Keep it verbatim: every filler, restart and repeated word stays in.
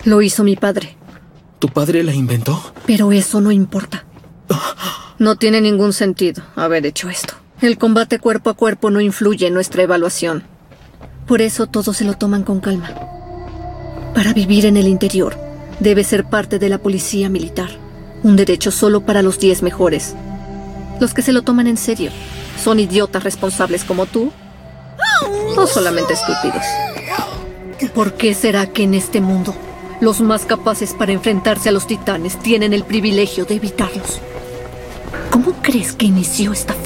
Lo hizo mi padre. ¿Tu padre la inventó? Pero eso no importa. No tiene ningún sentido haber hecho esto. El combate cuerpo a cuerpo no influye en nuestra evaluación. Por eso todos se lo toman con calma. Para vivir en el interior, debe ser parte de la policía militar. Un derecho solo para los diez mejores. Los que se lo toman en serio son idiotas responsables como tú, o solamente estúpidos. ¿Por qué será que en este mundo los más capaces para enfrentarse a los titanes tienen el privilegio de evitarlos? ¿Cómo crees que inició esta